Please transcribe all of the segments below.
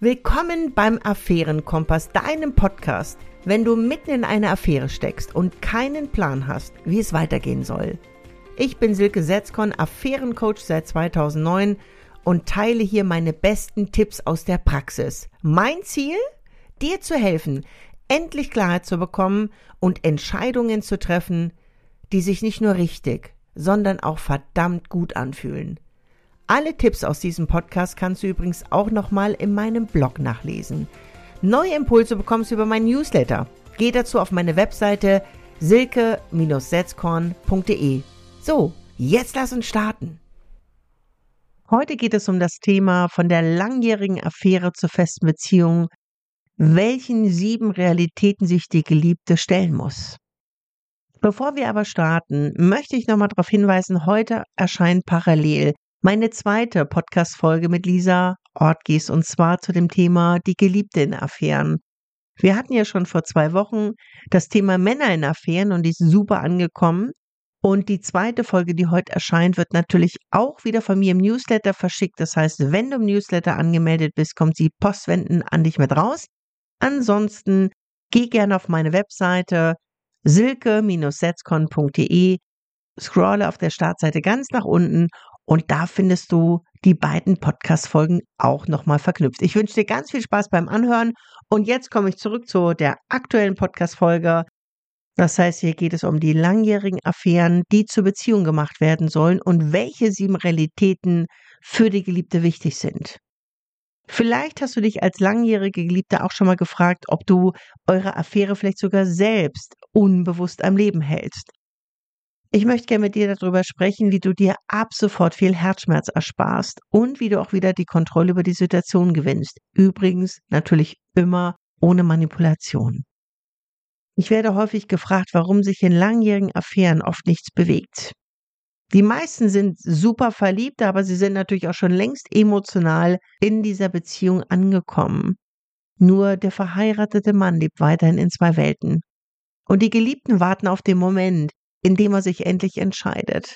Willkommen beim Affärenkompass, deinem Podcast, wenn du mitten in einer Affäre steckst und keinen Plan hast, wie es weitergehen soll. Ich bin Silke Setzkorn, Affärencoach seit 2009 und teile hier meine besten Tipps aus der Praxis. Mein Ziel? Dir zu helfen, endlich Klarheit zu bekommen und Entscheidungen zu treffen, die sich nicht nur richtig, sondern auch verdammt gut anfühlen. Alle Tipps aus diesem Podcast kannst du übrigens auch nochmal in meinem Blog nachlesen. Neue Impulse bekommst du über meinen Newsletter. Geh dazu auf meine Webseite silke-setzkorn.de. So, jetzt lass uns starten. Heute geht es um das Thema von der langjährigen Affäre zur festen Beziehung, welchen 7 Realitäten sich die Geliebte stellen muss. Bevor wir aber starten, möchte ich nochmal darauf hinweisen, heute erscheint parallel meine zweite Podcast-Folge mit Lisa Ortgies und zwar zu dem Thema die Geliebte in Affären. Wir hatten ja schon vor 2 Wochen das Thema Männer in Affären und die ist super angekommen. Und die zweite Folge, die heute erscheint, wird natürlich auch wieder von mir im Newsletter verschickt. Das heißt, wenn du im Newsletter angemeldet bist, kommt sie postwendend an dich mit raus. Ansonsten geh gerne auf meine Webseite silke-setzkorn.de, scrolle auf der Startseite ganz nach unten und da findest du die beiden Podcast-Folgen auch nochmal verknüpft. Ich wünsche dir ganz viel Spaß beim Anhören und jetzt komme ich zurück zu der aktuellen Podcast-Folge. Das heißt, hier geht es um die langjährigen Affären, die zur Beziehung gemacht werden sollen und welche 7 Realitäten für die Geliebte wichtig sind. Vielleicht hast du dich als langjährige Geliebte auch schon mal gefragt, ob du eure Affäre vielleicht sogar selbst unbewusst am Leben hältst. Ich möchte gerne mit dir darüber sprechen, wie du dir ab sofort viel Herzschmerz ersparst und wie du auch wieder die Kontrolle über die Situation gewinnst. Übrigens natürlich immer ohne Manipulation. Ich werde häufig gefragt, warum sich in langjährigen Affären oft nichts bewegt. Die meisten sind super verliebt, aber sie sind natürlich auch schon längst emotional in dieser Beziehung angekommen. Nur der verheiratete Mann lebt weiterhin in 2 Welten. Und die Geliebten warten auf den Moment, in dem er sich endlich entscheidet.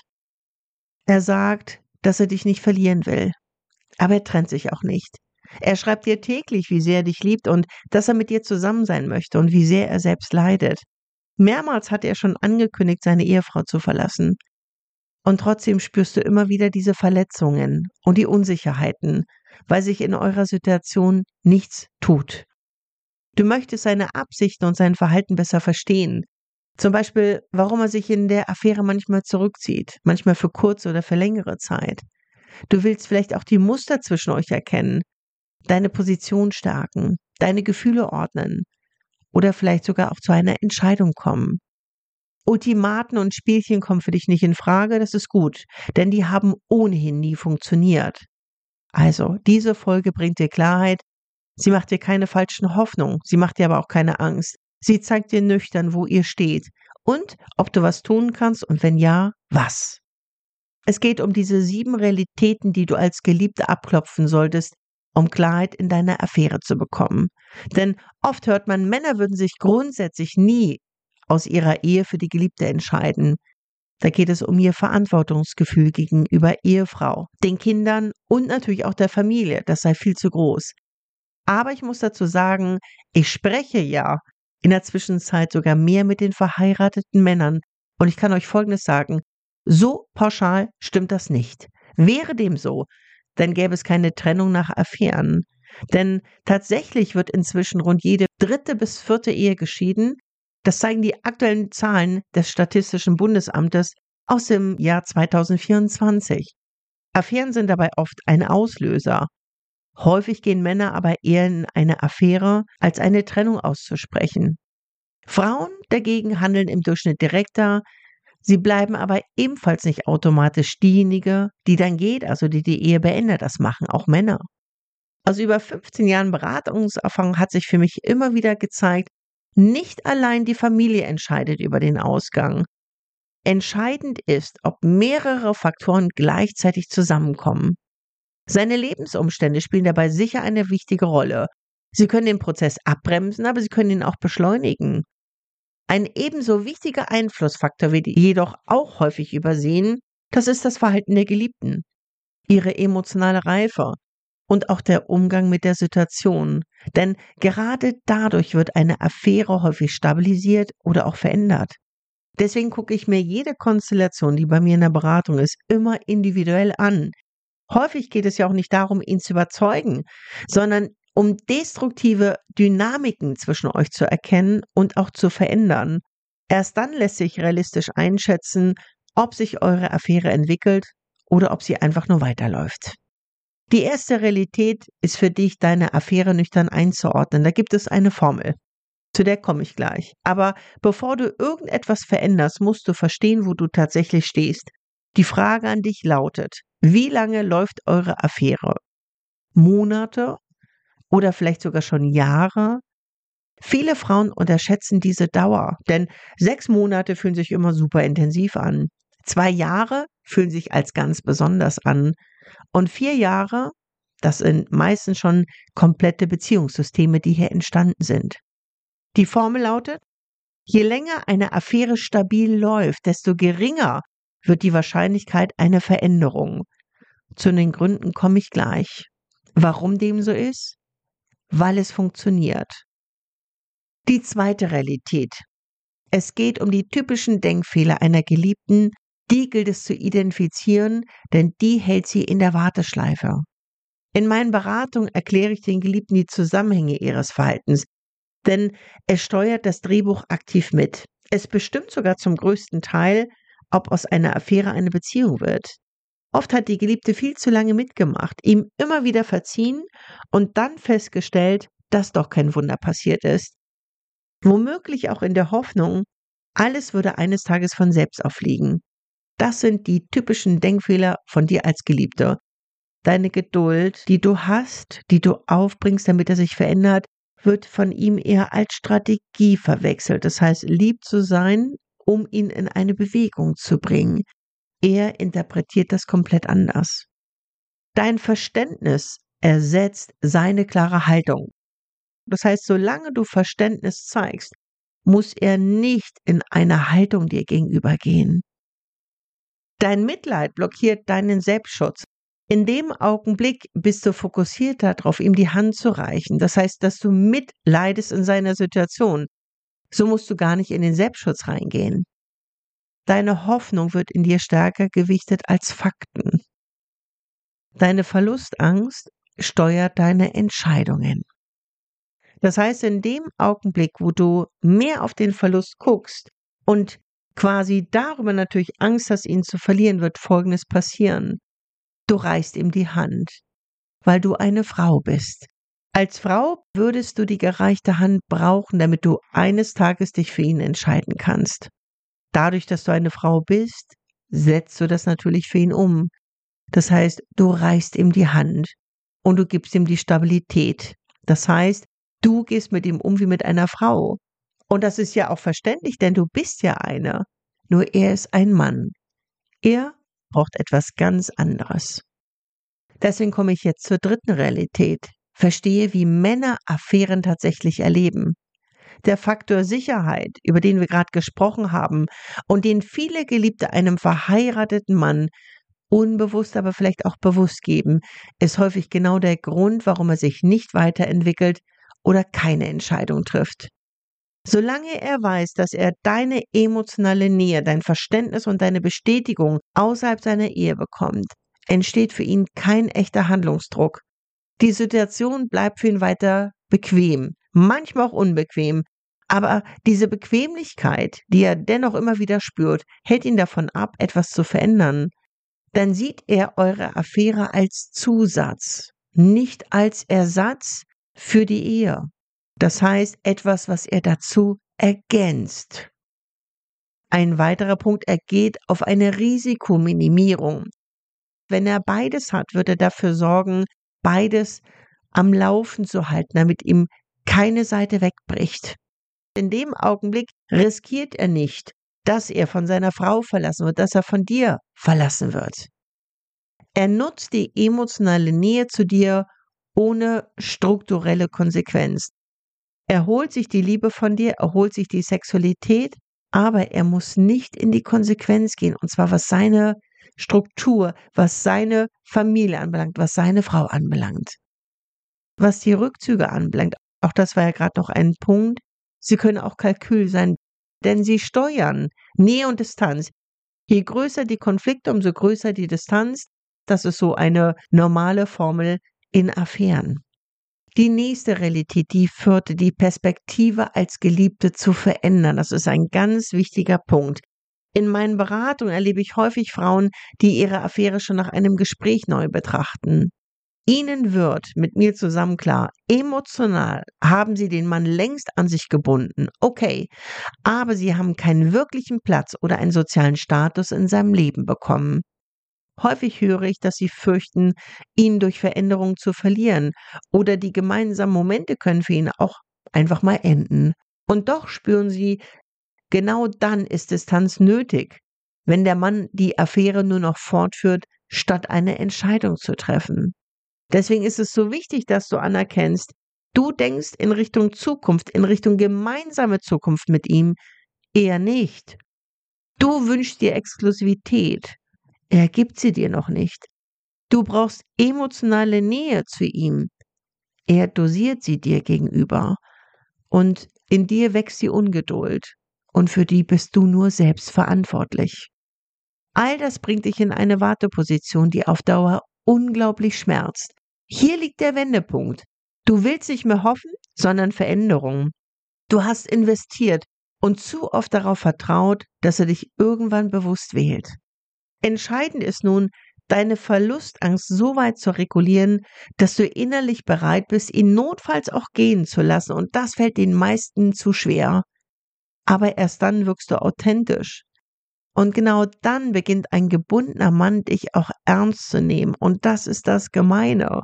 Er sagt, dass er dich nicht verlieren will, aber er trennt sich auch nicht. Er schreibt dir täglich, wie sehr er dich liebt und dass er mit dir zusammen sein möchte und wie sehr er selbst leidet. Mehrmals hat er schon angekündigt, seine Ehefrau zu verlassen. Und trotzdem spürst du immer wieder diese Verletzungen und die Unsicherheiten, weil sich in eurer Situation nichts tut. Du möchtest seine Absichten und sein Verhalten besser verstehen. Zum Beispiel, warum er sich in der Affäre manchmal zurückzieht, manchmal für kurze oder für längere Zeit. Du willst vielleicht auch die Muster zwischen euch erkennen, deine Position stärken, deine Gefühle ordnen oder vielleicht sogar auch zu einer Entscheidung kommen. Ultimaten und Spielchen kommen für dich nicht in Frage, das ist gut, denn die haben ohnehin nie funktioniert. Also, diese Folge bringt dir Klarheit, sie macht dir keine falschen Hoffnungen, sie macht dir aber auch keine Angst. Sie zeigt dir nüchtern, wo ihr steht und ob du was tun kannst und wenn ja, was. Es geht um diese 7 Realitäten, die du als Geliebte abklopfen solltest, um Klarheit in deiner Affäre zu bekommen. Denn oft hört man, Männer würden sich grundsätzlich nie aus ihrer Ehe für die Geliebte entscheiden. Da geht es um ihr Verantwortungsgefühl gegenüber Ehefrau, den Kindern und natürlich auch der Familie. Das sei viel zu groß. Aber ich muss dazu sagen, ich spreche ja in der Zwischenzeit sogar mehr mit den verheirateten Männern. Und ich kann euch Folgendes sagen, so pauschal stimmt das nicht. Wäre dem so, dann gäbe es keine Trennung nach Affären. Denn tatsächlich wird inzwischen rund jede 3. bis 4. Ehe geschieden. Das zeigen die aktuellen Zahlen des Statistischen Bundesamtes aus dem Jahr 2024. Affären sind dabei oft ein Auslöser. Häufig gehen Männer aber eher in eine Affäre, als eine Trennung auszusprechen. Frauen dagegen handeln im Durchschnitt direkter, sie bleiben aber ebenfalls nicht automatisch diejenige, die dann geht, also die Ehe beendet. Das machen auch Männer. Aus über 15 Jahren Beratungserfahrung hat sich für mich immer wieder gezeigt, nicht allein die Familie entscheidet über den Ausgang. Entscheidend ist, ob mehrere Faktoren gleichzeitig zusammenkommen. Seine Lebensumstände spielen dabei sicher eine wichtige Rolle. Sie können den Prozess abbremsen, aber sie können ihn auch beschleunigen. Ein ebenso wichtiger Einflussfaktor wird jedoch auch häufig übersehen, das ist das Verhalten der Geliebten. Ihre emotionale Reife, und auch der Umgang mit der Situation. Denn gerade dadurch wird eine Affäre häufig stabilisiert oder auch verändert. Deswegen gucke ich mir jede Konstellation, die bei mir in der Beratung ist, immer individuell an. Häufig geht es ja auch nicht darum, ihn zu überzeugen, sondern um destruktive Dynamiken zwischen euch zu erkennen und auch zu verändern. Erst dann lässt sich realistisch einschätzen, ob sich eure Affäre entwickelt oder ob sie einfach nur weiterläuft. Die erste Realität ist für dich, deine Affäre nüchtern einzuordnen. Da gibt es eine Formel. Zu der komme ich gleich. Aber bevor du irgendetwas veränderst, musst du verstehen, wo du tatsächlich stehst. Die Frage an dich lautet: Wie lange läuft eure Affäre? Monate oder vielleicht sogar schon Jahre? Viele Frauen unterschätzen diese Dauer, denn 6 Monate fühlen sich immer super intensiv an. 2 Jahre fühlen sich als ganz besonders an. Und 4 Jahre, das sind meistens schon komplette Beziehungssysteme, die hier entstanden sind. Die Formel lautet: Je länger eine Affäre stabil läuft, desto geringer wird die Wahrscheinlichkeit einer Veränderung. Zu den Gründen komme ich gleich. Warum dem so ist? Weil es funktioniert. Die zweite Realität. Es geht um die typischen Denkfehler einer Geliebten, die gilt es zu identifizieren, denn die hält sie in der Warteschleife. In meinen Beratungen erkläre ich den Geliebten die Zusammenhänge ihres Verhaltens, denn es steuert das Drehbuch aktiv mit. Es bestimmt sogar zum größten Teil, ob aus einer Affäre eine Beziehung wird. Oft hat die Geliebte viel zu lange mitgemacht, ihm immer wieder verziehen und dann festgestellt, dass doch kein Wunder passiert ist. Womöglich auch in der Hoffnung, alles würde eines Tages von selbst auffliegen. Das sind die typischen Denkfehler von dir als Geliebter. Deine Geduld, die du hast, die du aufbringst, damit er sich verändert, wird von ihm eher als Strategie verwechselt. Das heißt, lieb zu sein, um ihn in eine Bewegung zu bringen. Er interpretiert das komplett anders. Dein Verständnis ersetzt seine klare Haltung. Das heißt, solange du Verständnis zeigst, muss er nicht in eine Haltung dir gegenüber gehen. Dein Mitleid blockiert deinen Selbstschutz. In dem Augenblick bist du fokussiert darauf, ihm die Hand zu reichen. Das heißt, dass du mitleidest in seiner Situation. So musst du gar nicht in den Selbstschutz reingehen. Deine Hoffnung wird in dir stärker gewichtet als Fakten. Deine Verlustangst steuert deine Entscheidungen. Das heißt, in dem Augenblick, wo du mehr auf den Verlust guckst und quasi darüber natürlich Angst hast, ihn zu verlieren, wird Folgendes passieren. Du reichst ihm die Hand, weil du eine Frau bist. Als Frau würdest du die gereichte Hand brauchen, damit du eines Tages dich für ihn entscheiden kannst. Dadurch, dass du eine Frau bist, setzt du das natürlich für ihn um. Das heißt, du reichst ihm die Hand und du gibst ihm die Stabilität. Das heißt, du gehst mit ihm um wie mit einer Frau. Und das ist ja auch verständlich, denn du bist ja eine. Nur er ist ein Mann. Er braucht etwas ganz anderes. Deswegen komme ich jetzt zur dritten Realität. Verstehe, wie Männer Affären tatsächlich erleben. Der Faktor Sicherheit, über den wir gerade gesprochen haben und den viele Geliebte einem verheirateten Mann unbewusst, aber vielleicht auch bewusst geben, ist häufig genau der Grund, warum er sich nicht weiterentwickelt oder keine Entscheidung trifft. Solange er weiß, dass er deine emotionale Nähe, dein Verständnis und deine Bestätigung außerhalb seiner Ehe bekommt, entsteht für ihn kein echter Handlungsdruck. Die Situation bleibt für ihn weiter bequem, manchmal auch unbequem, aber diese Bequemlichkeit, die er dennoch immer wieder spürt, hält ihn davon ab, etwas zu verändern. Dann sieht er eure Affäre als Zusatz, nicht als Ersatz für die Ehe. Das heißt, etwas, was er dazu ergänzt. Ein weiterer Punkt, er geht auf eine Risikominimierung. Wenn er beides hat, wird er dafür sorgen, beides am Laufen zu halten, damit ihm keine Seite wegbricht. In dem Augenblick riskiert er nicht, dass er von seiner Frau verlassen wird, dass er von dir verlassen wird. Er nutzt die emotionale Nähe zu dir ohne strukturelle Konsequenz. Er holt sich die Liebe von dir, er holt sich die Sexualität, aber er muss nicht in die Konsequenz gehen, und zwar was seine Struktur, was seine Familie anbelangt, was seine Frau anbelangt. Was die Rückzüge anbelangt, auch das war ja gerade noch ein Punkt, sie können auch Kalkül sein, denn sie steuern Nähe und Distanz. Je größer die Konflikte, umso größer die Distanz. Das ist so eine normale Formel in Affären. Die nächste Realität, die vierte, die Perspektive als Geliebte zu verändern. Das ist ein ganz wichtiger Punkt. In meinen Beratungen erlebe ich häufig Frauen, die ihre Affäre schon nach einem Gespräch neu betrachten. Ihnen wird mit mir zusammen klar, emotional haben Sie den Mann längst an sich gebunden, okay, aber Sie haben keinen wirklichen Platz oder einen sozialen Status in seinem Leben bekommen. Häufig höre ich, dass Sie fürchten, ihn durch Veränderungen zu verlieren oder die gemeinsamen Momente können für ihn auch einfach mal enden. Und doch spüren Sie, genau dann ist Distanz nötig, wenn der Mann die Affäre nur noch fortführt, statt eine Entscheidung zu treffen. Deswegen ist es so wichtig, dass du anerkennst, du denkst in Richtung Zukunft, in Richtung gemeinsame Zukunft mit ihm, eher nicht. Du wünschst dir Exklusivität, er gibt sie dir noch nicht. Du brauchst emotionale Nähe zu ihm, er dosiert sie dir gegenüber. Und in dir wächst die Ungeduld und für die bist du nur selbst verantwortlich. All das bringt dich in eine Warteposition, die auf Dauer unglaublich schmerzt. Hier liegt der Wendepunkt. Du willst nicht mehr hoffen, sondern Veränderung. Du hast investiert und zu oft darauf vertraut, dass er dich irgendwann bewusst wählt. Entscheidend ist nun, deine Verlustangst so weit zu regulieren, dass du innerlich bereit bist, ihn notfalls auch gehen zu lassen. Und das fällt den meisten zu schwer. Aber erst dann wirkst du authentisch. Und genau dann beginnt ein gebundener Mann, dich auch ernst zu nehmen. Und das ist das Gemeine.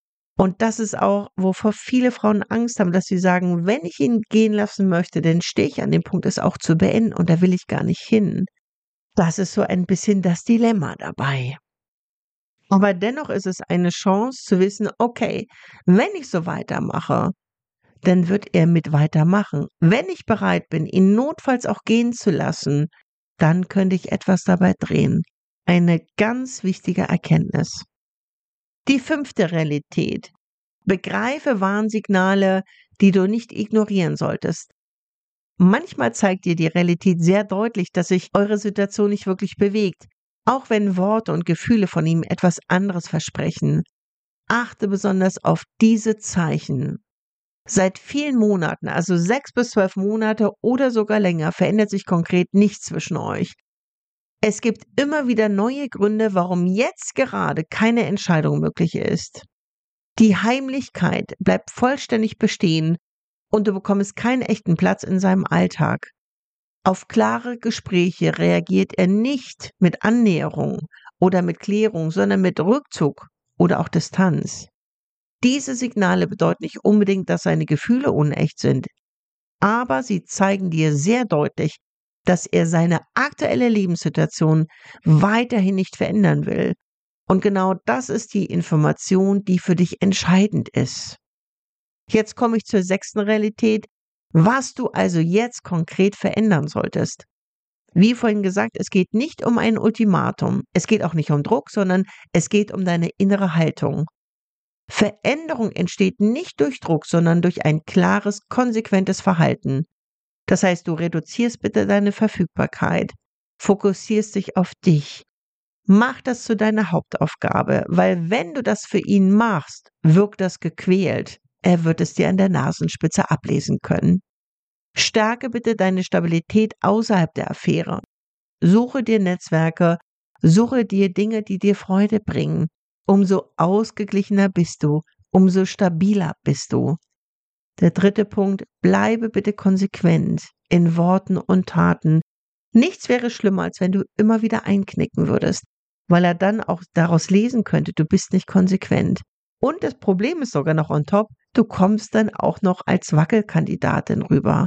Und das ist auch, wovor viele Frauen Angst haben, dass sie sagen, wenn ich ihn gehen lassen möchte, dann stehe ich an dem Punkt, es auch zu beenden. Und da will ich gar nicht hin. Das ist so ein bisschen das Dilemma dabei. Aber dennoch ist es eine Chance zu wissen, okay, wenn ich so weitermache, dann wird er mit weitermachen. Wenn ich bereit bin, ihn notfalls auch gehen zu lassen, dann könnte ich etwas dabei drehen. Eine ganz wichtige Erkenntnis. Die fünfte Realität. Begreife Warnsignale, die du nicht ignorieren solltest. Manchmal zeigt dir die Realität sehr deutlich, dass sich eure Situation nicht wirklich bewegt, auch wenn Worte und Gefühle von ihm etwas anderes versprechen. Achte besonders auf diese Zeichen. Seit vielen Monaten, also 6 bis 12 Monate oder sogar länger, verändert sich konkret nichts zwischen euch. Es gibt immer wieder neue Gründe, warum jetzt gerade keine Entscheidung möglich ist. Die Heimlichkeit bleibt vollständig bestehen und du bekommst keinen echten Platz in seinem Alltag. Auf klare Gespräche reagiert er nicht mit Annäherung oder mit Klärung, sondern mit Rückzug oder auch Distanz. Diese Signale bedeuten nicht unbedingt, dass seine Gefühle unecht sind, aber sie zeigen dir sehr deutlich, dass er seine aktuelle Lebenssituation weiterhin nicht verändern will. Und genau das ist die Information, die für dich entscheidend ist. Jetzt komme ich zur sechsten Realität, was du also jetzt konkret verändern solltest. Wie vorhin gesagt, es geht nicht um ein Ultimatum, es geht auch nicht um Druck, sondern es geht um deine innere Haltung. Veränderung entsteht nicht durch Druck, sondern durch ein klares, konsequentes Verhalten. Das heißt, du reduzierst bitte deine Verfügbarkeit, fokussierst dich auf dich. Mach das zu deiner Hauptaufgabe, weil wenn du das für ihn machst, wirkt das gequält. Er wird es dir an der Nasenspitze ablesen können. Stärke bitte deine Stabilität außerhalb der Affäre. Suche dir Netzwerke, suche dir Dinge, die dir Freude bringen. Umso ausgeglichener bist du, umso stabiler bist du. Der dritte Punkt, bleibe bitte konsequent in Worten und Taten. Nichts wäre schlimmer, als wenn du immer wieder einknicken würdest, weil er dann auch daraus lesen könnte, du bist nicht konsequent. Und das Problem ist sogar noch on top, du kommst dann auch noch als Wackelkandidatin rüber.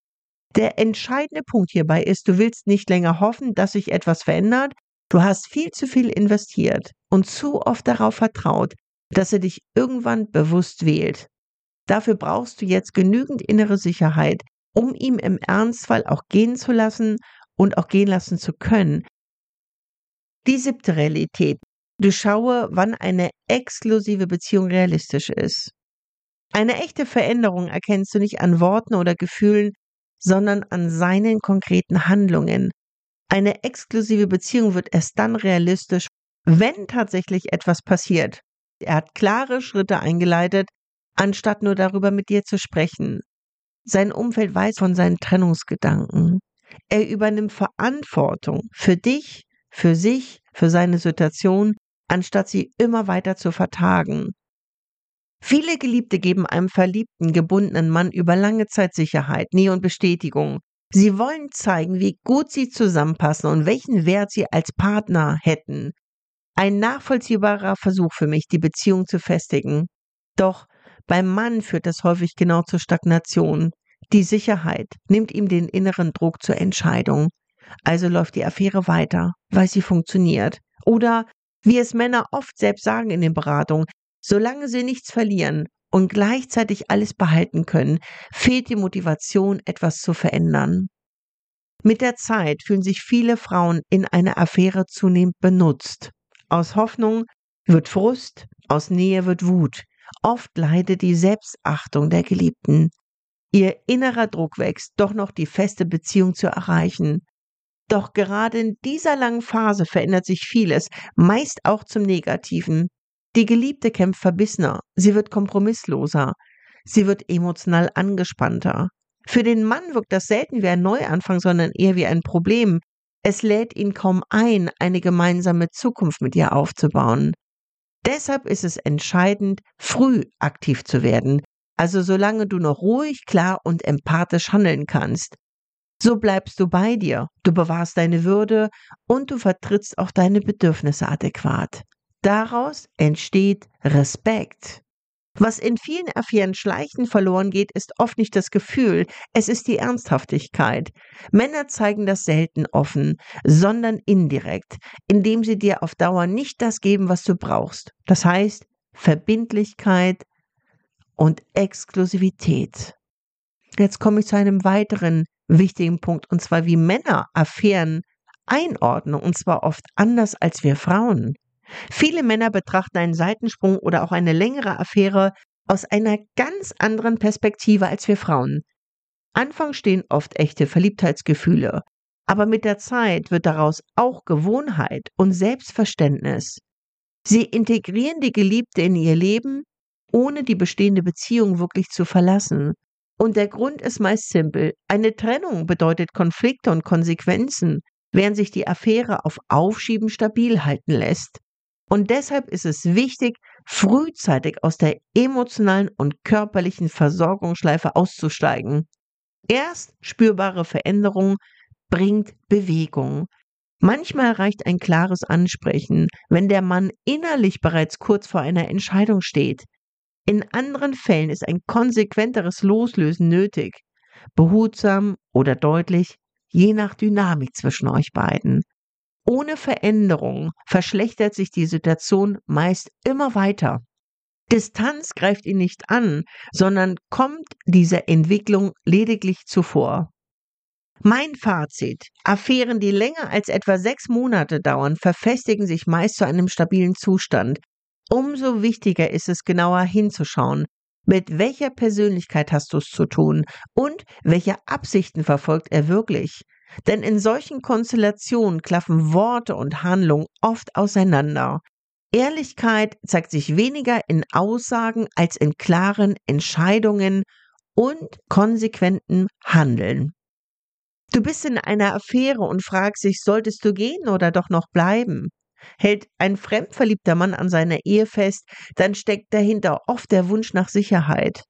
Der entscheidende Punkt hierbei ist, du willst nicht länger hoffen, dass sich etwas verändert. Du hast viel zu viel investiert und zu oft darauf vertraut, dass er dich irgendwann bewusst wählt. Dafür brauchst du jetzt genügend innere Sicherheit, um ihn im Ernstfall auch gehen zu lassen und auch gehen lassen zu können. Die siebte Realität. Du schaue, wann eine exklusive Beziehung realistisch ist. Eine echte Veränderung erkennst du nicht an Worten oder Gefühlen, sondern an seinen konkreten Handlungen. Eine exklusive Beziehung wird erst dann realistisch, wenn tatsächlich etwas passiert. Er hat klare Schritte eingeleitet, anstatt nur darüber mit dir zu sprechen. Sein Umfeld weiß von seinen Trennungsgedanken. Er übernimmt Verantwortung für dich, für sich, für seine Situation, anstatt sie immer weiter zu vertagen. Viele Geliebte geben einem verliebten, gebundenen Mann über lange Zeit Sicherheit, Nähe und Bestätigung. Sie wollen zeigen, wie gut sie zusammenpassen und welchen Wert sie als Partner hätten. Ein nachvollziehbarer Versuch für mich, die Beziehung zu festigen. Doch beim Mann führt das häufig genau zur Stagnation. Die Sicherheit nimmt ihm den inneren Druck zur Entscheidung. Also läuft die Affäre weiter, weil sie funktioniert. Oder, wie es Männer oft selbst sagen in den Beratungen, solange sie nichts verlieren und gleichzeitig alles behalten können, fehlt die Motivation, etwas zu verändern. Mit der Zeit fühlen sich viele Frauen in einer Affäre zunehmend benutzt. Aus Hoffnung wird Frust, aus Nähe wird Wut. Oft leidet die Selbstachtung der Geliebten. Ihr innerer Druck wächst, doch noch die feste Beziehung zu erreichen. Doch gerade in dieser langen Phase verändert sich vieles, meist auch zum Negativen. Die Geliebte kämpft verbissener, sie wird kompromissloser, sie wird emotional angespannter. Für den Mann wirkt das selten wie ein Neuanfang, sondern eher wie ein Problem. Es lädt ihn kaum ein, eine gemeinsame Zukunft mit ihr aufzubauen. Deshalb ist es entscheidend, früh aktiv zu werden, also solange du noch ruhig, klar und empathisch handeln kannst. So bleibst du bei dir, du bewahrst deine Würde und du vertrittst auch deine Bedürfnisse adäquat. Daraus entsteht Respekt. Was in vielen Affären schleichend verloren geht, ist oft nicht das Gefühl, es ist die Ernsthaftigkeit. Männer zeigen das selten offen, sondern indirekt, indem sie dir auf Dauer nicht das geben, was du brauchst. Das heißt Verbindlichkeit und Exklusivität. Jetzt komme ich zu einem weiteren wichtigen Punkt, und zwar wie Männer Affären einordnen, und zwar oft anders als wir Frauen. Viele Männer betrachten einen Seitensprung oder auch eine längere Affäre aus einer ganz anderen Perspektive als wir Frauen. Anfangs stehen oft echte Verliebtheitsgefühle, aber mit der Zeit wird daraus auch Gewohnheit und Selbstverständnis. Sie integrieren die Geliebte in ihr Leben, ohne die bestehende Beziehung wirklich zu verlassen. Und der Grund ist meist simpel. Eine Trennung bedeutet Konflikte und Konsequenzen, während sich die Affäre auf Aufschieben stabil halten lässt. Und deshalb ist es wichtig, frühzeitig aus der emotionalen und körperlichen Versorgungsschleife auszusteigen. Erst spürbare Veränderung bringt Bewegung. Manchmal reicht ein klares Ansprechen, wenn der Mann innerlich bereits kurz vor einer Entscheidung steht. In anderen Fällen ist ein konsequenteres Loslösen nötig, behutsam oder deutlich, je nach Dynamik zwischen euch beiden. Ohne Veränderung verschlechtert sich die Situation meist immer weiter. Distanz greift ihn nicht an, sondern kommt dieser Entwicklung lediglich zuvor. Mein Fazit: Affären, die länger als etwa 6 Monate dauern, verfestigen sich meist zu einem stabilen Zustand. Umso wichtiger ist es, genauer hinzuschauen. Mit welcher Persönlichkeit hast du es zu tun und welche Absichten verfolgt er wirklich? Denn in solchen Konstellationen klaffen Worte und Handlung oft auseinander. Ehrlichkeit zeigt sich weniger in Aussagen als in klaren Entscheidungen und konsequentem Handeln. Du bist in einer Affäre und fragst dich, solltest du gehen oder doch noch bleiben? Hält ein fremdverliebter Mann an seiner Ehe fest, dann steckt dahinter oft der Wunsch nach Sicherheit.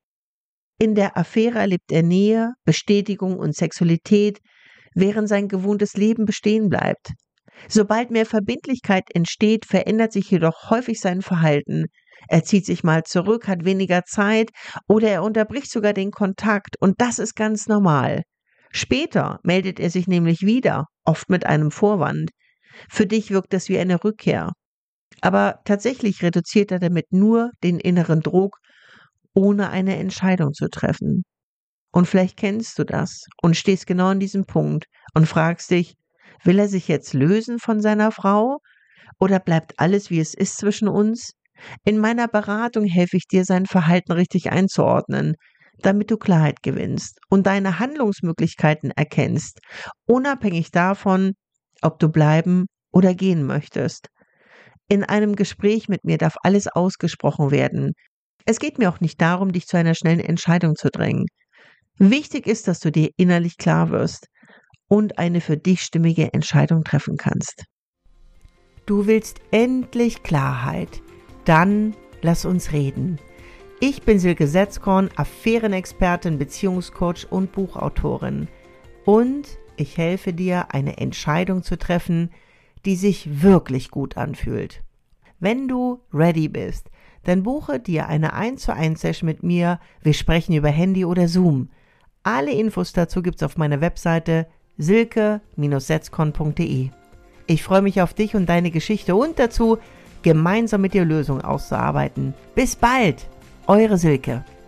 In der Affäre erlebt er Nähe, Bestätigung und Sexualität, während sein gewohntes Leben bestehen bleibt. Sobald mehr Verbindlichkeit entsteht, verändert sich jedoch häufig sein Verhalten. Er zieht sich mal zurück, hat weniger Zeit oder er unterbricht sogar den Kontakt, und das ist ganz normal. Später meldet er sich nämlich wieder, oft mit einem Vorwand. Für dich wirkt das wie eine Rückkehr. Aber tatsächlich reduziert er damit nur den inneren Druck, ohne eine Entscheidung zu treffen. Und vielleicht kennst du das und stehst genau an diesem Punkt und fragst dich, will er sich jetzt lösen von seiner Frau oder bleibt alles, wie es ist zwischen uns? In meiner Beratung helfe ich dir, sein Verhalten richtig einzuordnen, damit du Klarheit gewinnst und deine Handlungsmöglichkeiten erkennst, unabhängig davon, ob du bleiben oder gehen möchtest. In einem Gespräch mit mir darf alles ausgesprochen werden. Es geht mir auch nicht darum, dich zu einer schnellen Entscheidung zu drängen. Wichtig ist, dass du dir innerlich klar wirst und eine für dich stimmige Entscheidung treffen kannst. Du willst endlich Klarheit? Dann lass uns reden. Ich bin Silke Setzkorn, Affärenexpertin, Beziehungscoach und Buchautorin. Und ich helfe dir, eine Entscheidung zu treffen, die sich wirklich gut anfühlt. Wenn du ready bist, dann buche dir eine 1:1 Session mit mir. Wir sprechen über Handy oder Zoom. Alle Infos dazu gibt's auf meiner Webseite silke-setzkorn.de. Ich freue mich auf dich und deine Geschichte und dazu, gemeinsam mit dir Lösungen auszuarbeiten. Bis bald, eure Silke.